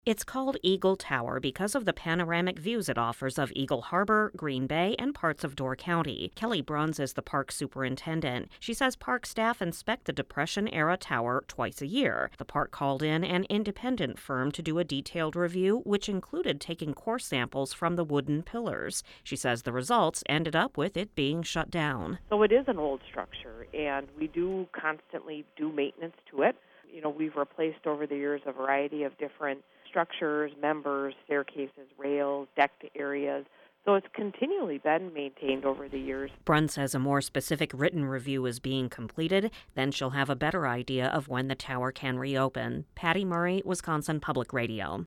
It's called Eagle Tower because of the panoramic views it offers of Eagle Harbor, Green Bay, and parts of Door County. Kelly Bruns is the park superintendent. She says park staff inspect the Depression-era tower twice a year. The park called in an independent firm to do a detailed review, which included taking core samples from the wooden pillars. She says the results ended up with it being shut down. So it is an old structure, and we do constantly do maintenance to it. We've replaced over the years a variety of different structures, members, staircases, rails, decked areas. So it's continually been maintained over the years. Brunn says a more specific written review is being completed. Then she'll have a better idea of when the tower can reopen. Patty Murray, Wisconsin Public Radio.